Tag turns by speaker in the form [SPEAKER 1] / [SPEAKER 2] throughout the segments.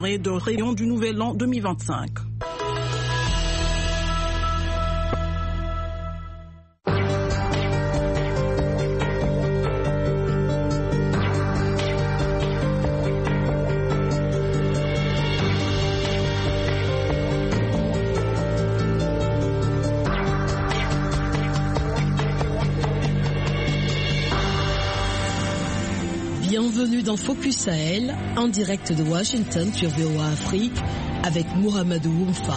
[SPEAKER 1] de réunion du Nouvel An 2025.
[SPEAKER 2] Bienvenue dans Focus Sahel, en direct de Washington sur VOA Afrique, avec Mohamedou Oumfa.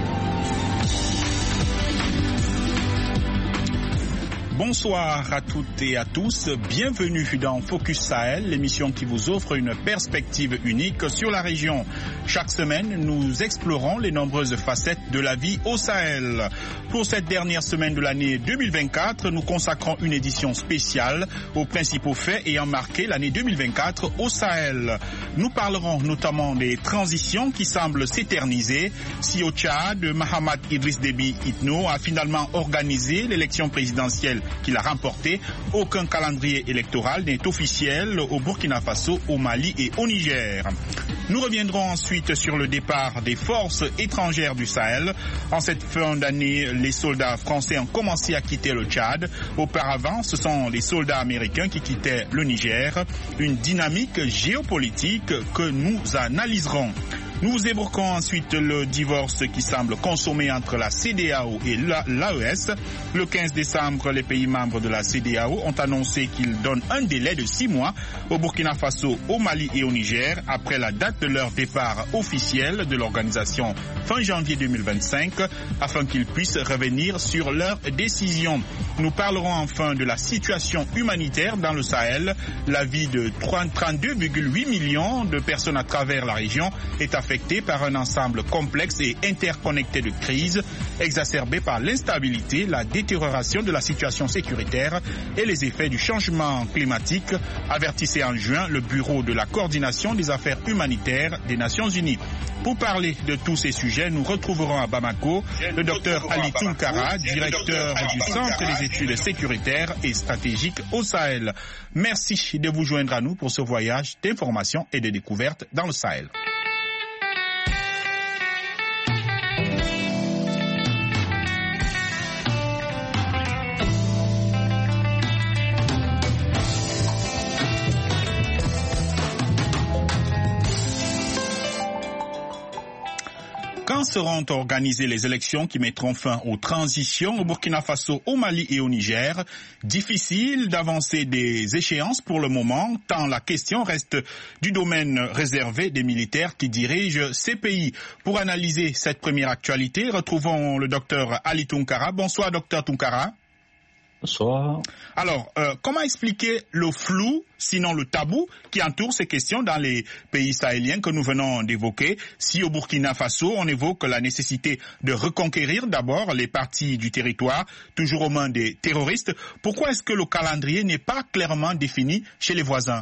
[SPEAKER 3] Bonsoir à toutes et à tous, bienvenue dans Focus Sahel, l'émission qui vous offre une perspective unique sur la région. Chaque semaine, nous explorons les nombreuses facettes de la vie au Sahel. Pour cette dernière semaine de l'année 2024, nous consacrons une édition spéciale aux principaux faits ayant marqué l'année 2024 au Sahel. Nous parlerons notamment des transitions qui semblent s'éterniser. Si au Tchad, Mahamat Idriss Déby Itno a finalement organisé l'élection présidentielle qu'il a remportée, aucun calendrier électoral n'est officiel au Burkina Faso, au Mali et au Niger. Nous reviendrons ensuite sur le départ des forces étrangères du Sahel. En cette fin d'année, les soldats français ont commencé à quitter le Tchad. Auparavant, ce sont les soldats américains qui quittaient le Niger. Une dynamique géopolitique que nous analyserons. Nous évoquons ensuite le divorce qui semble consommé entre la CEDEAO et l'AES. Le 15 décembre, les pays membres de la CEDEAO ont annoncé qu'ils donnent un délai de 6 mois au Burkina Faso, au Mali et au Niger après la date de leur départ officiel de l'organisation fin janvier 2025 afin qu'ils puissent revenir sur leurs décisions. Nous parlerons enfin de la situation humanitaire dans le Sahel. La vie de 32,8 millions de personnes à travers la région est affectée par un ensemble complexe et interconnecté de crises, exacerbées par l'instabilité, la détérioration de la situation sécuritaire et les effets du changement climatique, avertissait en juin le Bureau de la coordination des affaires humanitaires des Nations Unies. Pour parler de tous ces sujets, nous retrouverons à Bamako le Dr Ali Tounkara, directeur du Centre des études sécuritaires et stratégiques au Sahel. Merci de vous joindre à nous pour ce voyage d'information et de découverte dans le Sahel. Quand seront organisées les élections qui mettront fin aux transitions au Burkina Faso, au Mali et au Niger? Difficile d'avancer des échéances pour le moment, tant la question reste du domaine réservé des militaires qui dirigent ces pays. Pour analyser cette première actualité, retrouvons le docteur Ali Tounkara. Bonsoir, docteur Tounkara.
[SPEAKER 4] Bonsoir.
[SPEAKER 3] Alors, comment expliquer le flou, sinon le tabou, qui entoure ces questions dans les pays sahéliens que nous venons d'évoquer? Si au Burkina Faso, on évoque la nécessité de reconquérir d'abord les parties du territoire, toujours aux mains des terroristes, pourquoi est-ce que le calendrier n'est pas clairement défini chez les voisins?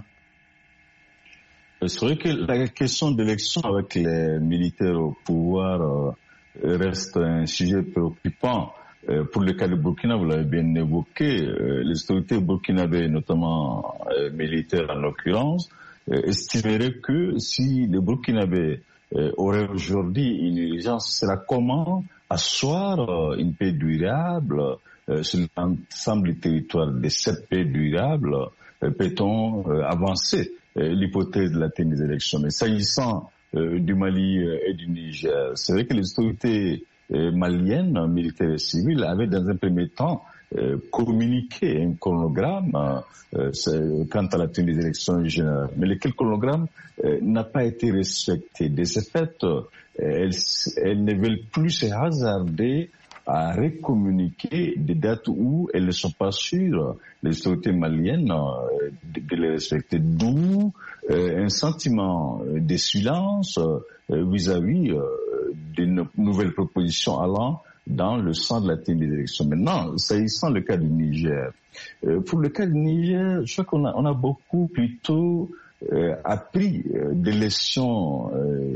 [SPEAKER 4] C'est vrai que la question d'élection avec les militaires au pouvoir reste un sujet préoccupant. Pour le cas du Burkina, vous l'avez bien évoqué, les autorités burkinabées, notamment militaires en l'occurrence, estimeraient que si les Burkinabés auraient aujourd'hui une urgence, c'est comment asseoir une paix durable sur l'ensemble du territoire de cette paix durable, peut-on avancer l'hypothèse de la tenue des élections. Mais s'agissant du Mali et du Niger, c'est vrai que les autorités maliennes, militaires et civiles, avaient dans un premier temps communiqué un chronogramme quant à la tenue des élections générales. Mais lequel chronogramme n'a pas été respecté. De ce fait, elles ne veulent plus se hasarder à recommuniquer des dates où elles ne sont pas sûres, les autorités maliennes, de les respecter. D'où un sentiment de silence vis-à-vis d'une nouvelle proposition allant dans le sens de la tenue des élections. Maintenant, s'agissant le cas du Niger, pour le cas du Niger, je crois qu'on a beaucoup plutôt appris des leçons du Mali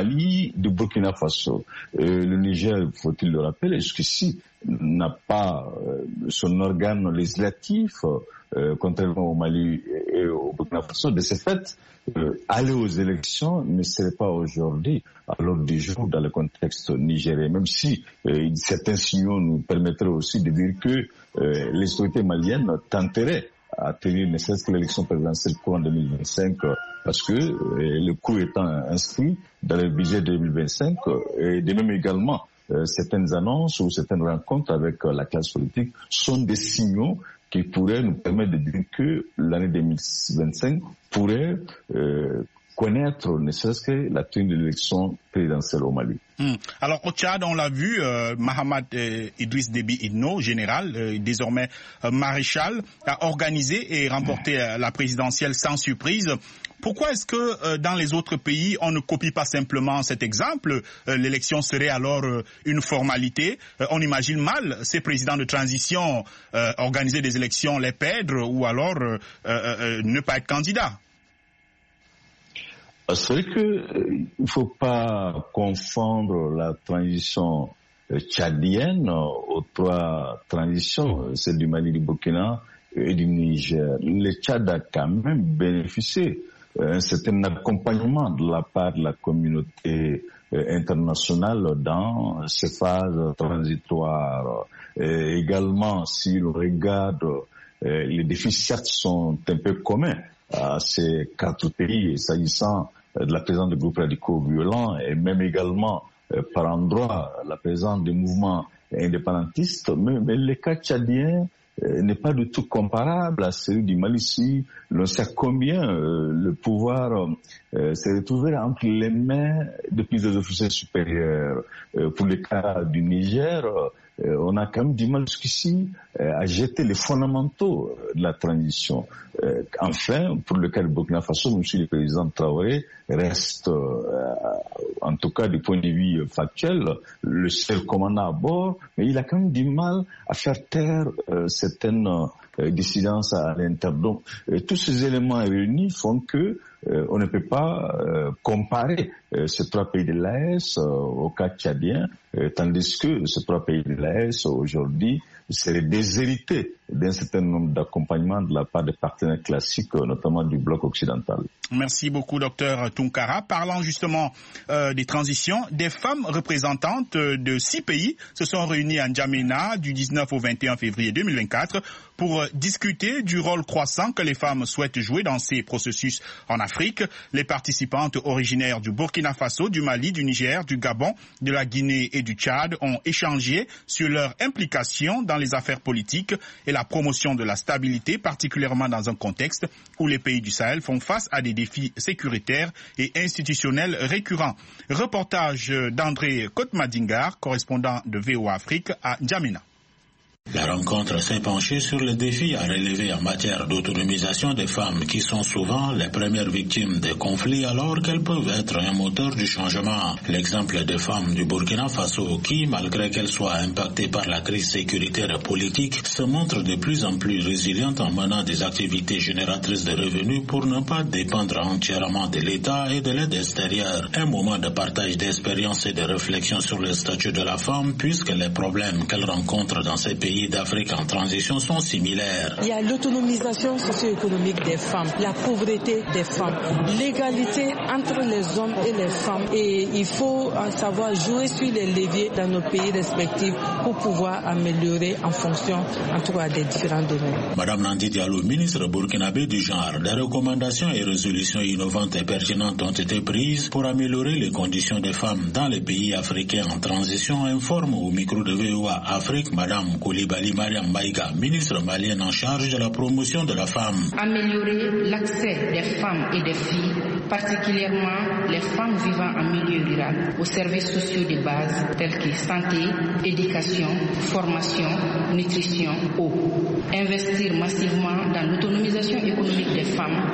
[SPEAKER 4] Mali, du Burkina Faso. Le Niger, faut-il le rappeler, jusqu'ici n'a pas son organe législatif, contrairement au Mali et au Burkina Faso. De ce fait, aller aux élections ne serait pas aujourd'hui à l'ordre du jour dans le contexte nigérien, même si certains signaux nous permettraient aussi de dire que les autorités maliennes tenteraient à tenir ne serait-ce que l'élection présidentielle courant 2025 parce que le coup étant inscrit dans le budget 2025 et de même également certaines annonces ou certaines rencontres avec la classe politique sont des signaux qui pourraient nous permettre de dire que l'année 2025 pourrait connaître ne serait-ce que la tenue de l'élection présidentielle au Mali.
[SPEAKER 3] Alors au Tchad, on l'a vu, Mahamat Idriss Déby Itno, général, désormais maréchal, a organisé et remporté la présidentielle sans surprise. Pourquoi est-ce que dans les autres pays, on ne copie pas simplement cet exemple? L'élection serait alors une formalité. On imagine mal ces présidents de transition organiser des élections, les perdre ou alors ne pas être candidat.
[SPEAKER 4] C'est vrai qu'il ne faut pas confondre la transition tchadienne aux trois transitions, celle du Mali, du Burkina et du Niger. Le Tchad a quand même bénéficié d'un certain accompagnement de la part de la communauté internationale dans ces phases transitoires. Et également, si l'on regarde, les défis certes sont un peu communs à ces quatre pays, s'agissant de la présence de groupes radicaux violents et même également par endroits la présence des mouvements indépendantistes, mais le cas tchadien n'est pas du tout comparable à celui du Mali. Si l'on sait combien le pouvoir s'est retrouvé entre les mains de plusieurs officiers supérieurs. Pour le cas du Niger, on a quand même du mal jusqu'ici à jeter les fondamentaux de la transition. Enfin, pour le cas du Burkina Faso, M. le président Traoré reste, en tout cas du point de vue factuel, le seul commandant à bord, mais il a quand même du mal à faire taire certaines dissidences à l'intérieur. Donc, tous ces éléments réunis font que on ne peut pas comparer ces trois pays de l'AES au cas tchadien, tandis que ces trois pays de l'AES aujourd'hui seraient déshérités d'un certain nombre d'accompagnements de la part des partenaires classiques, notamment du bloc occidental.
[SPEAKER 3] Merci beaucoup, Dr Tounkara. Parlant justement des transitions, des femmes représentantes de 6 pays se sont réunies à N'Djamena du 19 au 21 février 2024 pour discuter du rôle croissant que les femmes souhaitent jouer dans ces processus en Afrique. Les participantes originaires du Burkina Faso, du Mali, du Niger, du Gabon, de la Guinée et du Tchad ont échangé sur leur implication dans les affaires politiques et la promotion de la stabilité, particulièrement dans un contexte où les pays du Sahel font face à des défis sécuritaires et institutionnels récurrents. Reportage d'André Kotmadingar, correspondant de VOA Afrique à N'Djamena.
[SPEAKER 5] La rencontre s'est penchée sur les défis à relever en matière d'autonomisation des femmes qui sont souvent les premières victimes des conflits alors qu'elles peuvent être un moteur du changement. L'exemple des femmes du Burkina Faso qui, malgré qu'elles soient impactées par la crise sécuritaire et politique, se montrent de plus en plus résilientes en menant des activités génératrices de revenus pour ne pas dépendre entièrement de l'État et de l'aide extérieure. Un moment de partage d'expériences et de réflexion sur le statut de la femme puisque les problèmes qu'elles rencontrent dans ces pays d'Afrique en transition sont similaires.
[SPEAKER 6] Il y a l'autonomisation socio-économique des femmes, la pauvreté des femmes, l'égalité entre les hommes et les femmes. Et il faut savoir jouer sur les leviers dans nos pays respectifs pour pouvoir améliorer en fonction, en tout cas, des différents domaines.
[SPEAKER 5] Madame Nandi Diallo, ministre burkinabé du genre, des recommandations et résolutions innovantes et pertinentes ont été prises pour améliorer les conditions des femmes dans les pays africains en transition, informe au micro de VOA Afrique Madame Koulibaly Mariam Maïga, ministre malienne en charge de la promotion de la femme.
[SPEAKER 7] Améliorer l'accès des femmes et des filles, particulièrement les femmes vivant en milieu rural, aux services sociaux de base tels que santé, éducation, formation, nutrition, eau. Investir massivement dans l'autonomisation économique des femmes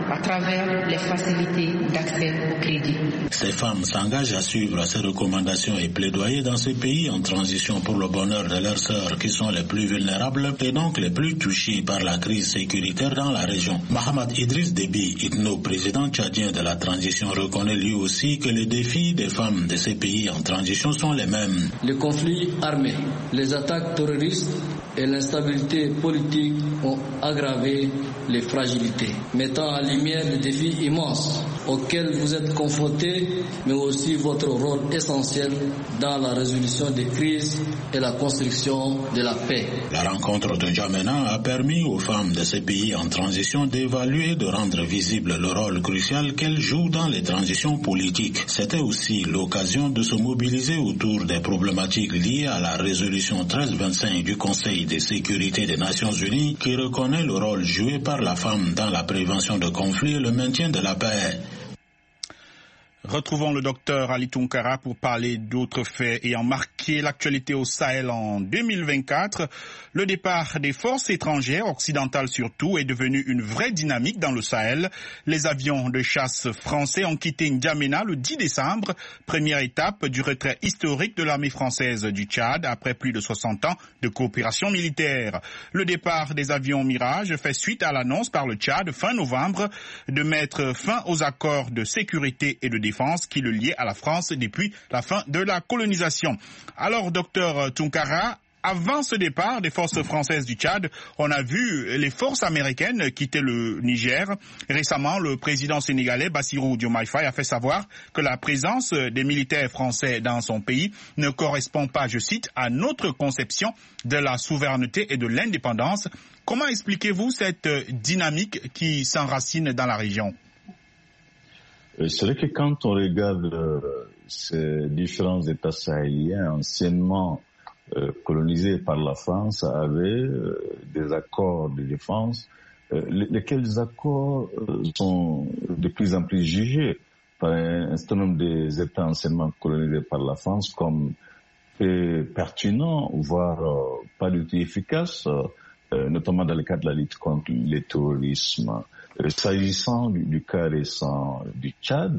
[SPEAKER 7] à travers les facilités d'accès au crédit.
[SPEAKER 5] Ces femmes s'engagent à suivre ces recommandations et plaidoyer dans ces pays en transition pour le bonheur de leurs sœurs qui sont les plus vulnérables et donc les plus touchés par la crise sécuritaire dans la région. Mohamed Idriss Déby, Itno, président tchadien de la transition, reconnaît lui aussi que les défis des femmes de ces pays en transition sont les mêmes.
[SPEAKER 8] Les conflits armés, les attaques terroristes et l'instabilité politique ont aggravé les fragilités, mettant en lumière les défis immenses auxquels vous êtes confrontés, mais aussi votre rôle essentiel dans la résolution des crises et la construction de la paix.
[SPEAKER 5] La rencontre de N'Djamena a permis aux femmes de ces pays en transition d'évaluer et de rendre visible le rôle crucial qu'elles jouent dans les transitions politiques. C'était aussi l'occasion de se mobiliser autour des problématiques liées à la résolution 1325 du Conseil de sécurité des Nations Unies qui reconnaît le rôle joué par la femme dans la prévention de conflits et le maintien de la paix.
[SPEAKER 3] Retrouvons le docteur Ali Tounkara pour parler d'autres faits ayant marqué l'actualité au Sahel en 2024. Le départ des forces étrangères, occidentales surtout, est devenu une vraie dynamique dans le Sahel. Les avions de chasse français ont quitté N'Djamena le 10 décembre, première étape du retrait historique de l'armée française du Tchad après plus de 60 ans de coopération militaire. Le départ des avions Mirage fait suite à l'annonce par le Tchad fin novembre de mettre fin aux accords de sécurité et de défense qui le liait à la France depuis la fin de la colonisation. Alors, docteur Tounkara, avant ce départ des forces françaises du Tchad, on a vu les forces américaines quitter le Niger. Récemment, le président sénégalais Bassirou Diomaye Faye a fait savoir que la présence des militaires français dans son pays ne correspond pas, je cite, à notre conception de la souveraineté et de l'indépendance. Comment expliquez-vous cette dynamique qui s'enracine dans la région ?
[SPEAKER 4] C'est vrai que quand on regarde ces différents États sahéliens anciennement colonisés par la France avaient des accords de défense, lesquels accords sont de plus en plus jugés par un certain nombre des États anciennement colonisés par la France comme pertinents, voire pas du tout efficaces, notamment dans le cadre de la lutte contre le terrorisme. S'agissant du cas récent du Tchad,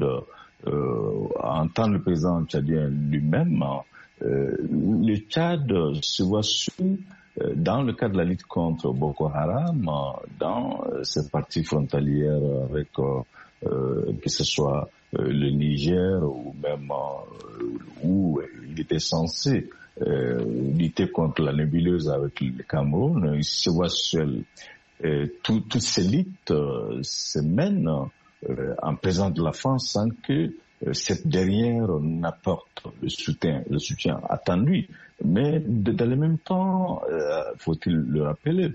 [SPEAKER 4] en tant que le président tchadien lui-même, le Tchad se voit su dans le cadre de la lutte contre Boko Haram, dans cette partie frontalière avec que ce soit le Niger ou même où il était censé lutter contre la nébuleuse avec le Cameroun, il se voit seul. Toutes ces luttes se mènent en présence de la France sans que cette dernière n'apporte le soutien attendu. Mais dans le même temps, faut-il le rappeler,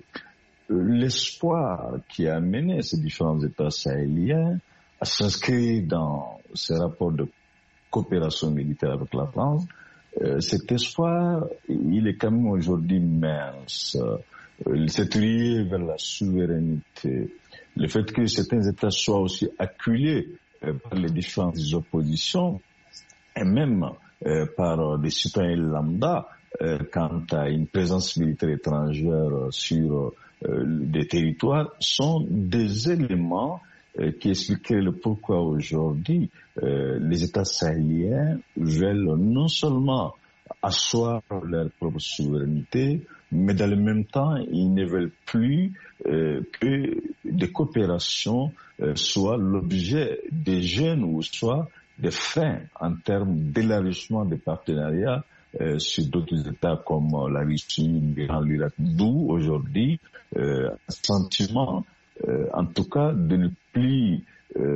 [SPEAKER 4] l'espoir qui a amené ces différents États sahéliens à s'inscrire dans ces rapports de coopération militaire avec la France, cet espoir, il est quand même aujourd'hui mince. C'est lié vers la souveraineté. Le fait que certains États soient aussi acculés par les différentes oppositions et même par des citoyens lambda quant à une présence militaire étrangère sur des territoires sont des éléments qui expliqueraient le pourquoi aujourd'hui les États sahéliens veulent non seulement asseoir leur propre souveraineté, mais dans le même temps, ils ne veulent plus que des coopérations soient l'objet des jeunes ou soit des fins en termes d'élargissement des partenariats sur d'autres États comme la Russie, l'Irak. D'où aujourd'hui un sentiment, en tout cas, de ne plus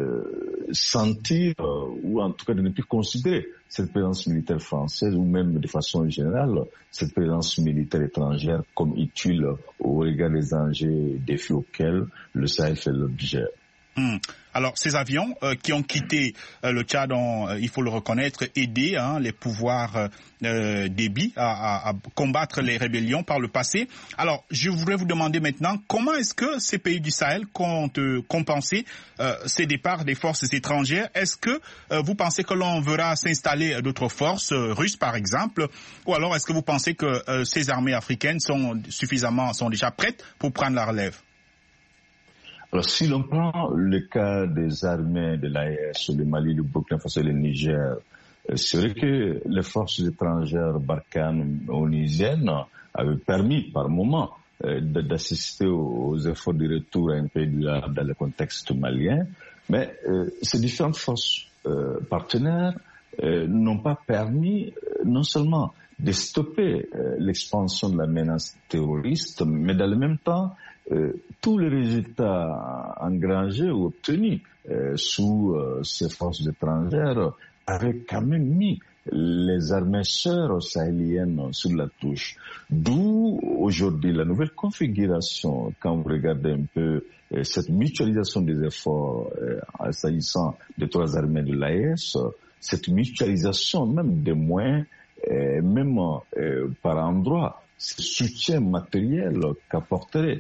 [SPEAKER 4] sentir ou en tout cas de ne plus considérer cette présence militaire française ou même de façon générale cette présence militaire étrangère comme utile au regard des enjeux et défis auxquels le Sahel fait l'objet.
[SPEAKER 3] Alors, ces avions qui ont quitté le Tchad ont, il faut le reconnaître, aidé les pouvoirs Déby à combattre les rébellions par le passé. Alors, je voudrais vous demander maintenant, comment est-ce que ces pays du Sahel comptent compenser ces départs des forces étrangères? Est-ce que vous pensez que l'on verra s'installer d'autres forces russes, par exemple? Ou alors, est-ce que vous pensez que ces armées africaines sont déjà prêtes pour prendre la relève?
[SPEAKER 4] Alors, si l'on prend le cas des armées de l'AES, le Mali, le Burkina Faso et le Niger, c'est vrai que les forces étrangères barkhanes onisiennes avaient permis par moment d'assister aux efforts de retour à un pays durable dans le contexte malien, mais ces différentes forces partenaires n'ont pas permis non seulement de stopper l'expansion de la menace terroriste, mais dans le même temps, tous les résultats engrangés ou obtenus sous ces forces étrangères avaient quand même mis les armées sœurs sahéliennes sur la touche. D'où aujourd'hui la nouvelle configuration, quand vous regardez un peu cette mutualisation des efforts s'agissant des trois armées de l'AES, cette mutualisation même des moyens, même par endroits, ce soutien matériel qu'apporterait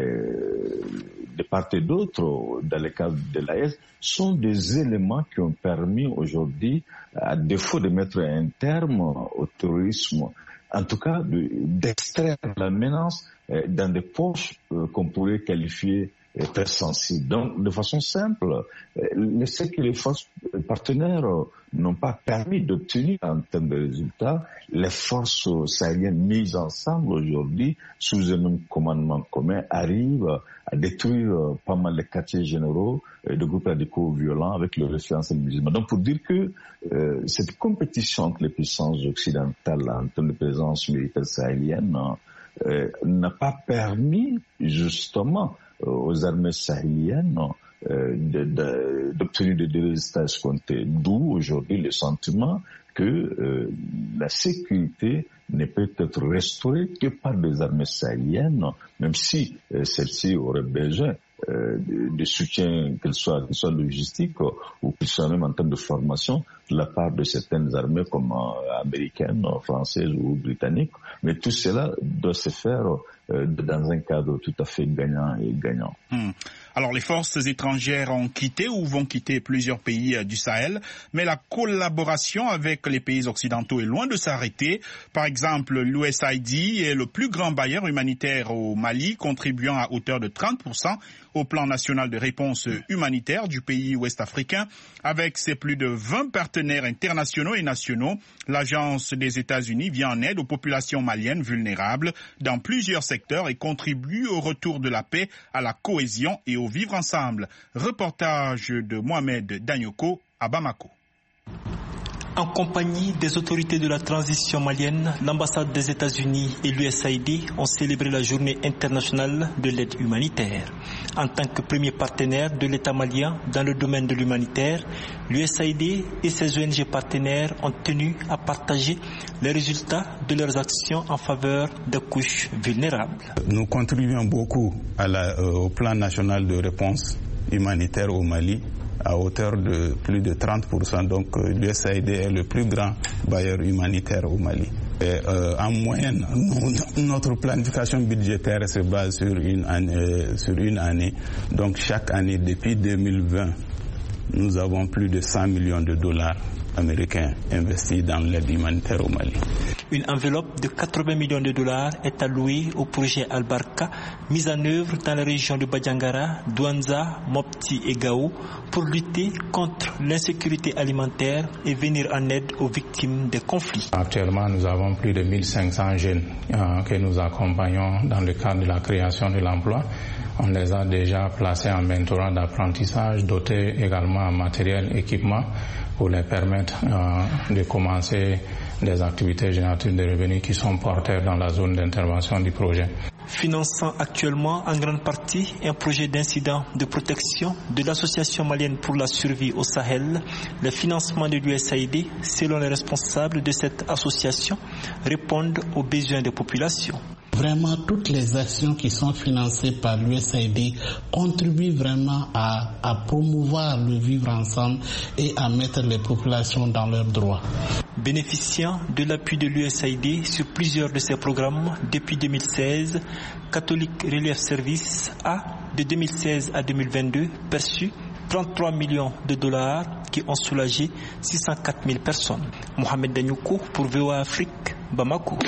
[SPEAKER 4] de part et d'autre dans le cadre de l'AES sont des éléments qui ont permis aujourd'hui, à défaut de mettre un terme au terrorisme, en tout cas d'extraire la menace dans des poches qu'on pourrait qualifier très sensibles. Donc, de façon simple, ce que les forces partenaires n'ont pas permis d'obtenir en termes de résultats, les forces sahéliennes mises ensemble aujourd'hui sous un même commandement commun arrivent à détruire pas mal les quartiers généraux de groupes radicaux violents avec le référentiel musulman. Donc, pour dire que cette compétition entre les puissances occidentales en termes de présence militaire sahélienne n'a pas permis justement aux armées sahéliennes d'obtenir des résultats escomptés. D'où aujourd'hui le sentiment que la sécurité ne peut être restaurée que par des armées sahéliennes, même si celles-ci auraient besoin de soutien, qu'elles soient logistiques ou qu'elles soient même en termes de formation de la part de certaines armées comme américaines, françaises ou britanniques. Mais tout cela doit se faire dans un cadre tout à fait gagnant et gagnant.
[SPEAKER 3] Alors les forces étrangères ont quitté ou vont quitter plusieurs pays du Sahel, mais la collaboration avec les pays occidentaux est loin de s'arrêter. Par exemple, l'USAID est le plus grand bailleur humanitaire au Mali, contribuant à hauteur de 30% au plan national de réponse humanitaire du pays ouest-africain. Avec ses plus de 20 partenaires internationaux et nationaux, l'Agence des États-Unis vient en aide aux populations maliennes vulnérables dans plusieurs secteurs et contribue au retour de la paix, à la cohésion et au vivre ensemble. Reportage de Mohamed Danyoko à Bamako.
[SPEAKER 9] En compagnie des autorités de la transition malienne, l'ambassade des États-Unis et l'USAID ont célébré la journée internationale de l'aide humanitaire. En tant que premier partenaire de l'État malien dans le domaine de l'humanitaire, l'USAID et ses ONG partenaires ont tenu à partager les résultats de leurs actions en faveur des couches vulnérables.
[SPEAKER 10] Nous contribuons beaucoup au plan national de réponse humanitaire au Mali, à hauteur de plus de 30%. Donc l'USAID est le plus grand bailleur humanitaire au Mali. Et, en moyenne, notre planification budgétaire se base sur une année. Donc chaque année, depuis 2020, nous avons plus de 100 millions de dollars américains investis dans l'aide humanitaire au Mali.
[SPEAKER 9] Une enveloppe de 80 millions de dollars est allouée au projet Al-Barka, mis en œuvre dans les régions de Badiangara, Douanza, Mopti et Gao, pour lutter contre l'insécurité alimentaire et venir en aide aux victimes des conflits.
[SPEAKER 11] Actuellement, nous avons plus de 1500 jeunes que nous accompagnons dans le cadre de la création de l'emploi. On les a déjà placés en mentorat d'apprentissage, dotés également en matériel, équipement, pour les permettre de commencer des activités génératrices de revenus qui sont porteurs dans la zone d'intervention du projet.
[SPEAKER 9] Finançant actuellement en grande partie un projet d'incident de protection de l'Association malienne pour la survie au Sahel, le financement de l'USAID, selon les responsables de cette association, répondent aux besoins des populations.
[SPEAKER 12] Vraiment, toutes les actions qui sont financées par l'USAID contribuent vraiment à promouvoir le vivre ensemble et à mettre les populations dans leurs droits.
[SPEAKER 9] Bénéficiant de l'appui de l'USAID sur plusieurs de ses programmes depuis 2016, Catholic Relief Service a, de 2016 à 2022, perçu 33 millions de dollars qui ont soulagé 604 000 personnes. Mohamed Danyoko pour VOA Afrique, Bamako.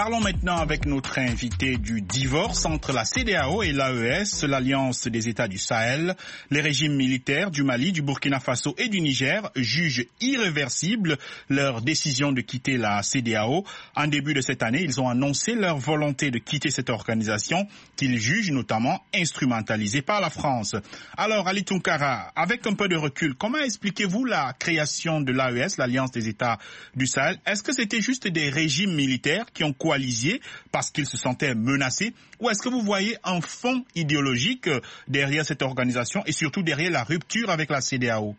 [SPEAKER 3] Parlons maintenant avec notre invité du divorce entre la CEDEAO et l'AES, l'Alliance des États du Sahel. Les régimes militaires du Mali, du Burkina Faso et du Niger jugent irréversible leur décision de quitter la CEDEAO. En début de cette année, ils ont annoncé leur volonté de quitter cette organisation qu'ils jugent notamment instrumentalisée par la France. Alors, Ali Tounkara, avec un peu de recul, comment expliquez-vous la création de l'AES, l'Alliance des États du Sahel? Est-ce que c'était juste des régimes militaires qui ont coalisé parce qu'ils se sentaient menacés, ou est-ce que vous voyez un fond idéologique derrière cette organisation et surtout derrière la rupture avec la CEDEAO?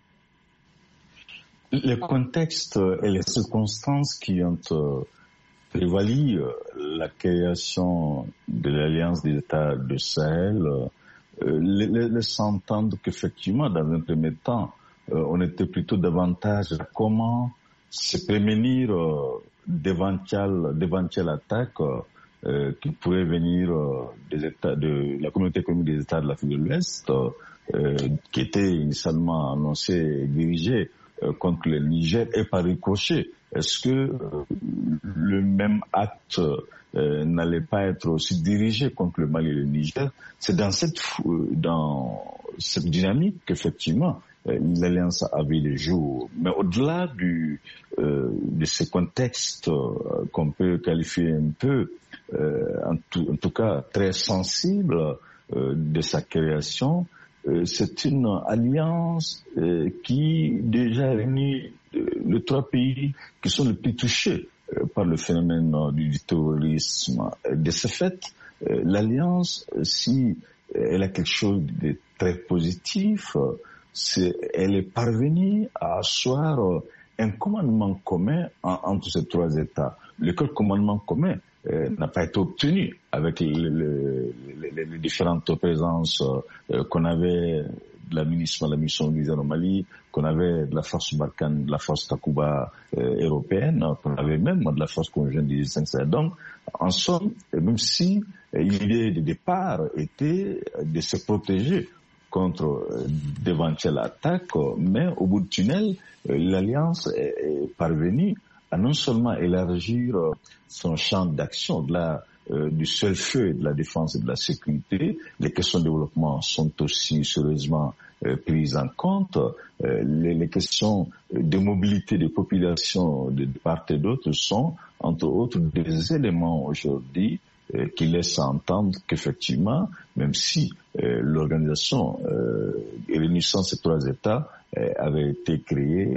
[SPEAKER 4] Le contexte et les circonstances qui ont prévalu la création de l'Alliance des États du Sahel laissent entendre qu'effectivement, dans un premier temps, on était plutôt davantage à comment se prémunir d'éventuelles attaques qui pourraient venir des États de la communauté économique des États de l'Afrique de l'Ouest, qui était initialement annoncée et dirigée contre le Niger et par ricochet. Est-ce que le même acte n'allait pas être aussi dirigé contre le Mali et le Niger? C'est dans cette dynamique qu'effectivement l'Alliance a vu le jour. Mais au-delà de ce contexte qu'on peut qualifier un peu, en tout cas très sensible de sa création, c'est une alliance qui déjà réunit les trois pays qui sont les plus touchés par le phénomène du terrorisme. De ce fait, l'alliance, si elle a quelque chose de très positif, elle est parvenue à asseoir un commandement commun entre ces trois États. Lequel commandement commun n'a pas été obtenu avec les différentes présences qu'on avait de la mission Niger au Mali, qu'on avait de la force Barkhane, de la force Takuba européenne, qu'on avait même de la force conjointe du G5 Sahel. Donc, en somme, même si l'idée de départ était de se protéger contre d'éventuelles attaques, mais au bout du tunnel, l'Alliance est parvenue à non seulement élargir son champ d'action au-delà du seul feu de la défense et de la sécurité. Les questions de développement sont aussi sérieusement prises en compte. Les questions de mobilité des populations de part et d'autre sont, entre autres, des éléments aujourd'hui qui laissent entendre qu'effectivement, même si l'organisation réunissant ces trois États avait été créée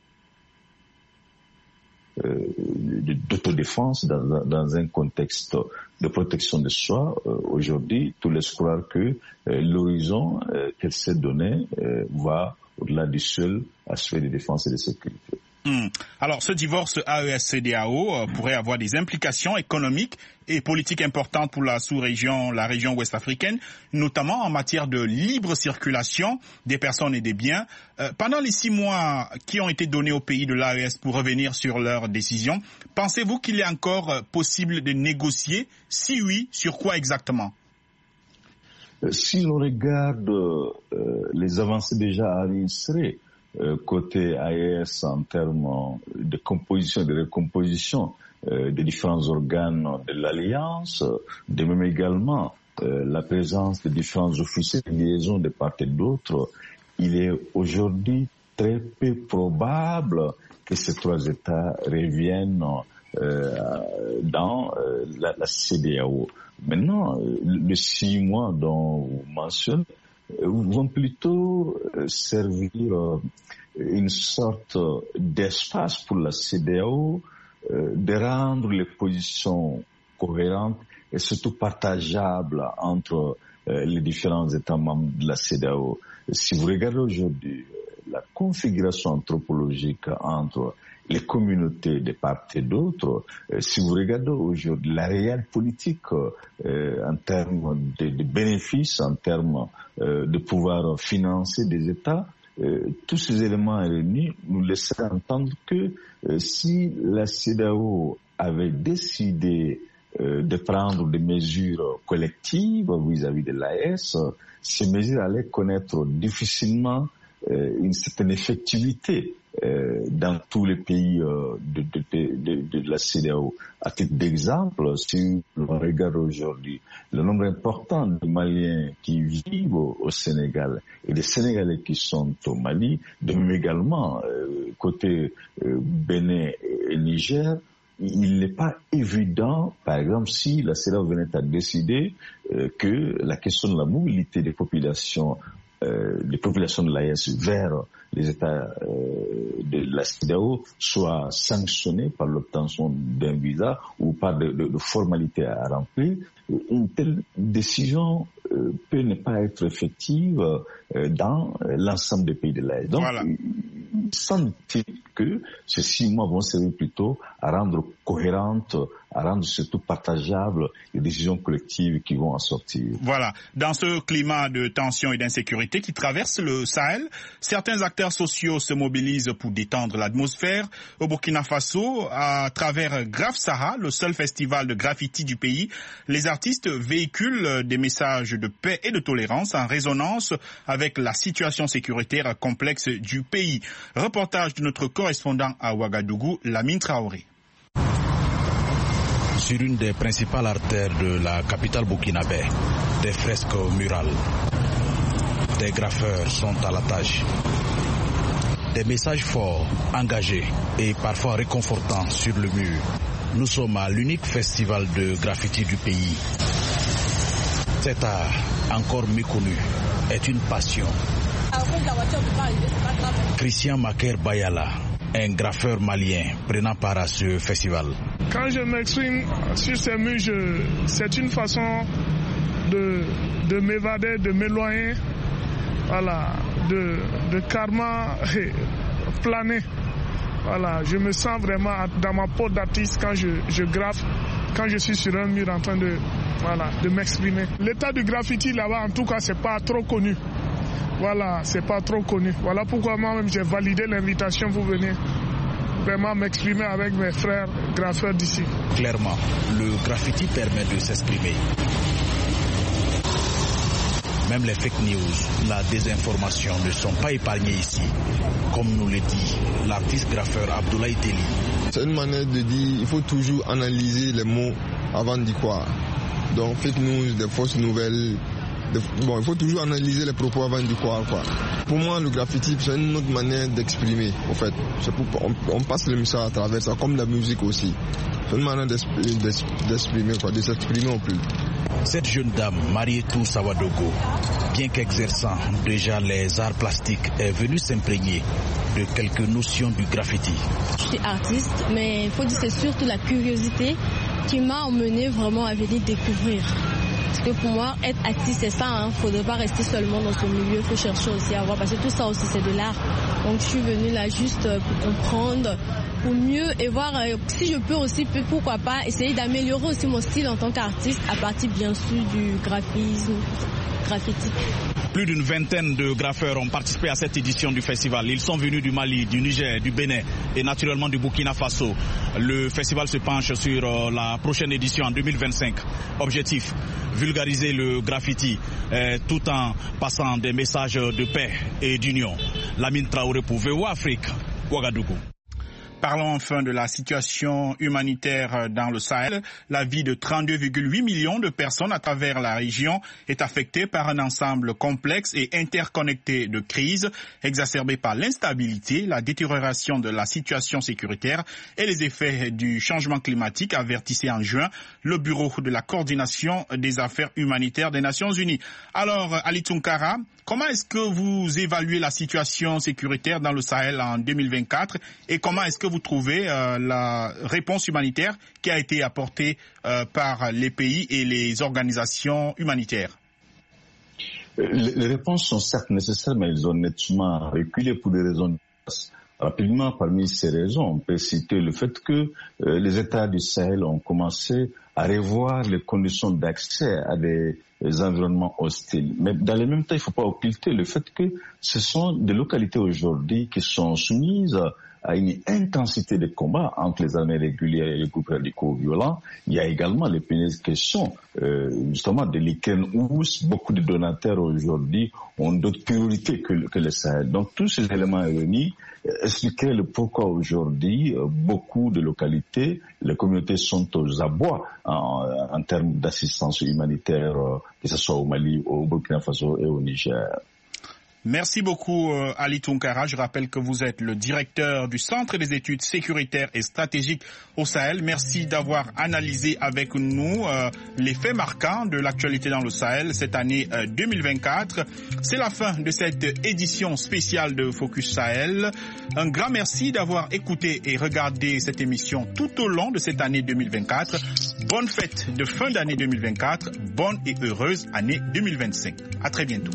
[SPEAKER 4] d'autodéfense dans un contexte de protection de soi, aujourd'hui, tout laisse croire que l'horizon qu'elle s'est donné va au-delà du seul aspect de défense et de sécurité.
[SPEAKER 3] Alors, ce divorce AES-CEDEAO pourrait avoir des implications économiques et politiques importantes pour la sous-région, la région ouest-africaine, notamment en matière de libre circulation des personnes et des biens. Pendant les 6 mois qui ont été donnés aux pays de l'AES pour revenir sur leurs décisions, pensez-vous qu'il est encore possible de négocier? Si oui, sur quoi exactement?
[SPEAKER 4] Si l'on regarde les avancées déjà enregistrées, côté AES en termes de composition, de recomposition des différents organes de l'Alliance, de même également la présence de différents officiers de liaison de part et d'autre, il est aujourd'hui très peu probable que ces trois États reviennent dans la CEDEAO. Maintenant, les 6 mois dont vous mentionnez vont plutôt servir une sorte d'espace pour la CEDEAO de rendre les positions cohérentes et surtout partageables entre les différents États membres de la CEDEAO. Si vous regardez aujourd'hui la configuration anthropologique entre les communautés de part et d'autre, si vous regardez aujourd'hui la réelle politique en termes de bénéfices, en termes de pouvoir financer des États, tous ces éléments réunis nous laisseraient entendre que si la CEDEAO avait décidé de prendre des mesures collectives vis-à-vis de l'AES, ces mesures allaient connaître difficilement une certaine effectivité dans tous les pays de la CEDEAO. À titre d'exemple, si on regarde aujourd'hui le nombre important de Maliens qui vivent au Sénégal et des Sénégalais qui sont au Mali, de même également côté Bénin et Niger, il n'est pas évident, par exemple, si la CEDEAO venait à décider que la question de la mobilité des populations de l'AES vers les États de la CEDEAO soit sanctionnée par l'obtention d'un visa ou par de formalités à remplir. Une telle décision peut ne pas être effective dans l'ensemble des pays de l'AES. Donc,
[SPEAKER 3] voilà.
[SPEAKER 4] Il semble-t-il que ces 6 mois vont servir plutôt à rendre cohérentes, à rendre surtout partageables les décisions collectives qui vont en sortir.
[SPEAKER 3] Voilà. Dans ce climat de tension et d'insécurité qui traverse le Sahel, certains acteurs sociaux se mobilisent pour détendre l'atmosphère. Au Burkina Faso, à travers Graf Saha, le seul festival de graffiti du pays, les artistes véhiculent des messages de paix et de tolérance en résonance avec la situation sécuritaire complexe du pays. Reportage de notre correspondant à Ouagadougou, Lamine Traoré.
[SPEAKER 13] Sur une des principales artères de la capitale burkinabé, des fresques murales. Des graffeurs sont à la tâche. Des messages forts, engagés et parfois réconfortants sur le mur. Nous sommes à l'unique festival de graffiti du pays. Cet art, encore méconnu, est une passion. Christian Maker Bayala, un graffeur malien prenant part à ce festival.
[SPEAKER 14] Quand je m'exprime sur ces murs, c'est une façon de m'évader, de m'éloigner, voilà, de karma planer. Voilà, je me sens vraiment dans ma peau d'artiste quand je graffe, quand je suis sur un mur en train de m'exprimer. L'état du graffiti là-bas, en tout cas, c'est pas trop connu. Voilà, c'est pas trop connu. Voilà pourquoi moi-même j'ai validé l'invitation pour venir vraiment m'exprimer avec mes frères graffeurs d'ici.
[SPEAKER 13] Clairement, le graffiti permet de s'exprimer. Même les fake news, la désinformation ne sont pas épargnés ici. Comme nous le dit l'artiste graffeur Abdoulaye Teli.
[SPEAKER 15] C'est une manière de dire, il faut toujours analyser les mots avant d'y croire. Donc fake news, des fausses nouvelles, il faut toujours analyser les propos avant d'y croire, quoi. Pour moi, le graffiti, c'est une autre manière d'exprimer, en fait. On passe le message à travers ça, comme la musique aussi. C'est une manière d'exprimer, quoi, de s'exprimer au plus.
[SPEAKER 13] Cette jeune dame, Marietou Sawadogo, bien qu'exerçant déjà les arts plastiques, est venue s'imprégner de quelques notions du graffiti.
[SPEAKER 16] Je suis artiste, mais il faut dire que c'est surtout la curiosité qui m'a emmenée vraiment à venir découvrir. Parce que pour moi, être artiste, c'est ça, il ne faudrait pas rester seulement dans ce milieu, il faut chercher aussi à voir, parce que tout ça aussi, c'est de l'art. Donc je suis venue là juste pour comprendre, pour mieux et voir si je peux aussi, pourquoi pas, essayer d'améliorer aussi mon style en tant qu'artiste, à partir bien sûr du graphisme, graffiti.
[SPEAKER 13] Plus d'une vingtaine de graffeurs ont participé à cette édition du festival. Ils sont venus du Mali, du Niger, du Bénin et naturellement du Burkina Faso. Le festival se penche sur la prochaine édition en 2025. Objectif, vulgariser le graffiti tout en passant des messages de paix et d'union. Lamine Traoré pour VOA Afrique, Ouagadougou.
[SPEAKER 3] Parlons enfin de la situation humanitaire dans le Sahel. La vie de 32,8 millions de personnes à travers la région est affectée par un ensemble complexe et interconnecté de crises exacerbées par l'instabilité, la détérioration de la situation sécuritaire et les effets du changement climatique, avertissait en juin le Bureau de la coordination des affaires humanitaires des Nations Unies. Alors, Ali Tunkara, comment est-ce que vous évaluez la situation sécuritaire dans le Sahel en 2024 et comment est-ce que vous trouvez la réponse humanitaire qui a été apportée par les pays et les organisations humanitaires?
[SPEAKER 4] Les réponses sont certes nécessaires, mais elles ont nettement reculé pour des raisons diverses. Rapidement, parmi ces raisons, on peut citer le fait que les États du Sahel ont commencé à revoir les conditions d'accès à des environnements hostiles. Mais dans le même temps, il ne faut pas occulter le fait que ce sont des localités aujourd'hui qui sont soumises à une intensité de combat entre les armées régulières et les groupes radicaux violents. Il y a également les questions justement de l'Ukraine où beaucoup de donateurs aujourd'hui ont d'autres priorités que le Sahel. Donc tous ces éléments réunis expliqueraient le pourquoi aujourd'hui beaucoup de localités, les communautés sont aux abois en termes d'assistance humanitaire, que ce soit au Mali, au Burkina Faso et au Niger.
[SPEAKER 3] Merci beaucoup Ali Tounkara. Je rappelle que vous êtes le directeur du Centre des études sécuritaires et stratégiques au Sahel. Merci d'avoir analysé avec nous les faits marquants de l'actualité dans le Sahel cette année 2024. C'est la fin de cette édition spéciale de Focus Sahel. Un grand merci d'avoir écouté et regardé cette émission tout au long de cette année 2024. Bonne fête de fin d'année 2024. Bonne et heureuse année 2025. À très bientôt.